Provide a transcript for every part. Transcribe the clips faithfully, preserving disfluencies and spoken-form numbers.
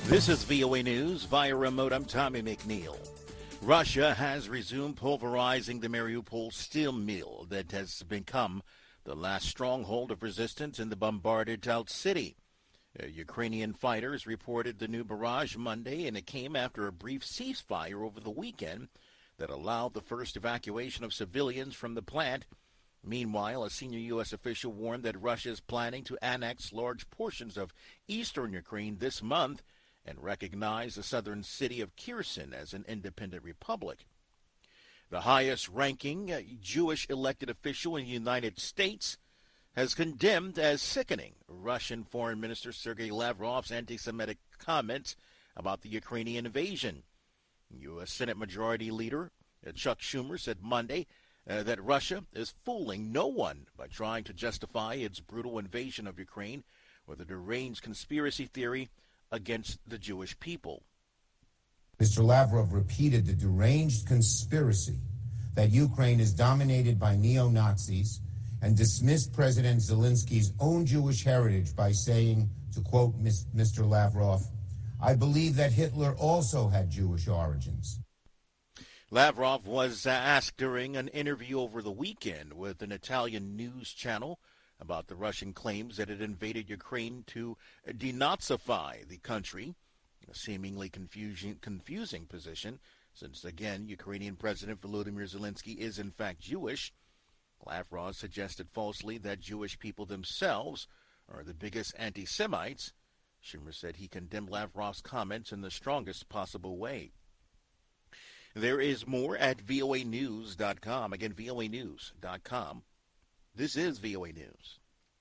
This is V O A News. Via remote, I'm Tommy McNeil. Russia has resumed pulverizing the Mariupol steel mill that has become the last stronghold of resistance in the bombarded out city. Uh, Ukrainian fighters reported the new barrage Monday, and it came after a brief ceasefire over the weekend that allowed the first evacuation of civilians from the plant. Meanwhile, a senior U S official warned that Russia is planning to annex large portions of eastern Ukraine this month and recognize the southern city of Kherson as an independent republic. The highest-ranking uh, Jewish elected official in the United States has condemned as sickening Russian Foreign Minister Sergei Lavrov's anti-Semitic comments about the Ukrainian invasion. U S Senate Majority Leader uh, Chuck Schumer said Monday uh, that Russia is fooling no one by trying to justify its brutal invasion of Ukraine with a deranged conspiracy theory against the Jewish people. Mister Lavrov repeated the deranged conspiracy that Ukraine is dominated by neo-Nazis and dismissed President Zelensky's own Jewish heritage by saying, to quote Mister Lavrov, "I believe that Hitler also had Jewish origins." Lavrov was uh, asked during an interview over the weekend with an Italian news channel about the Russian claims that it invaded Ukraine to denazify the country, a seemingly confusing, confusing position since, again, Ukrainian President Volodymyr Zelensky is in fact Jewish. Lavrov suggested falsely that Jewish people themselves are the biggest anti-Semites. Schumer said he condemned Lavrov's comments in the strongest possible way. There is more at V O A news dot com. Again, V O A news dot com. This is V O A News.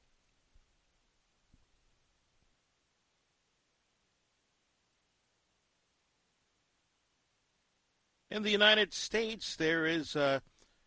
In the United States, there is a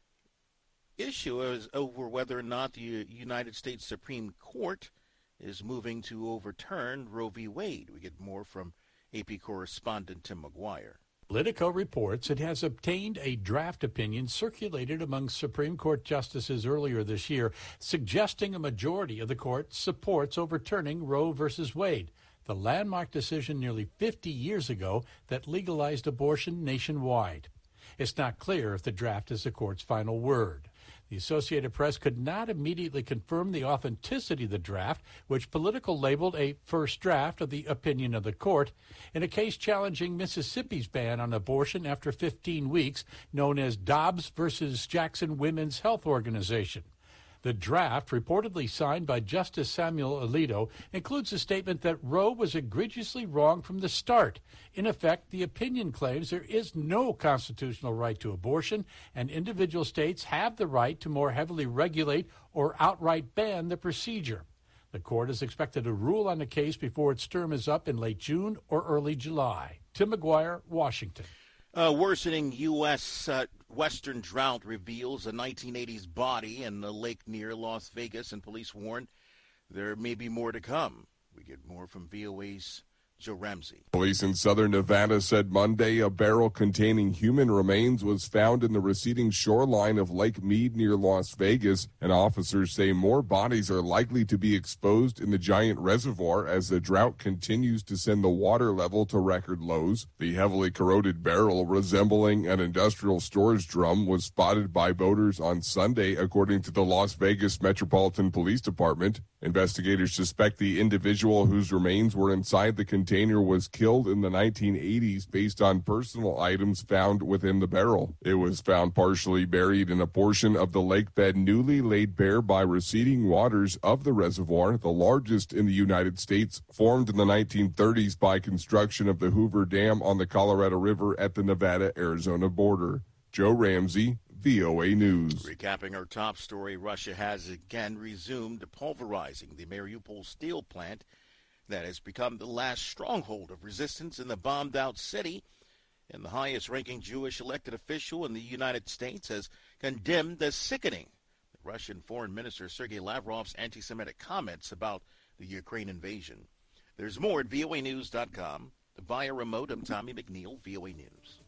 issue as over whether or not the United States Supreme Court is moving to overturn Roe v. Wade. We get more from A P correspondent Tim McGuire. Politico reports it has obtained a draft opinion circulated among Supreme Court justices earlier this year, suggesting a majority of the court supports overturning Roe versus Wade, the landmark decision nearly fifty years ago that legalized abortion nationwide. It's not clear if the draft is the court's final word. The Associated Press could not immediately confirm the authenticity of the draft, which Politico labeled a first draft of the opinion of the court, in a case challenging Mississippi's ban on abortion after fifteen weeks, known as Dobbs versus Jackson Women's Health Organization. The draft, reportedly signed by Justice Samuel Alito, includes a statement that Roe was egregiously wrong from the start. In effect, the opinion claims there is no constitutional right to abortion, and individual states have the right to more heavily regulate or outright ban the procedure. The court is expected to rule on the case before its term is up in late June or early July. Tim McGuire, Washington. A worsening U S Uh, western drought reveals a nineteen eighties body in a lake near Las Vegas, and police warn there may be more to come. We get more from V O A's Joe Ramsey. Police in southern Nevada said Monday a barrel containing human remains was found in the receding shoreline of Lake Mead near Las Vegas, and officers say more bodies are likely to be exposed in the giant reservoir as the drought continues to send the water level to record lows. The heavily corroded barrel, resembling an industrial storage drum, was spotted by boaters on Sunday, according to the Las Vegas Metropolitan Police Department. Investigators suspect the individual whose remains were inside the container was killed in the nineteen eighties based on personal items found within the barrel. It was found partially buried in a portion of the lake bed newly laid bare by receding waters of the reservoir, the largest in the United States, formed in the nineteen thirties by construction of the Hoover Dam on the Colorado River at the Nevada-Arizona border. Joe Ramsey, V O A News. Recapping our top story, Russia has again resumed pulverizing the Mariupol steel plant that has become the last stronghold of resistance in the bombed-out city. And the highest-ranking Jewish elected official in the United States has condemned as sickening the Russian Foreign Minister Sergei Lavrov's anti-Semitic comments about the Ukraine invasion. There's more at V O A news dot com. Via remote, I'm Tommy McNeil, V O A News.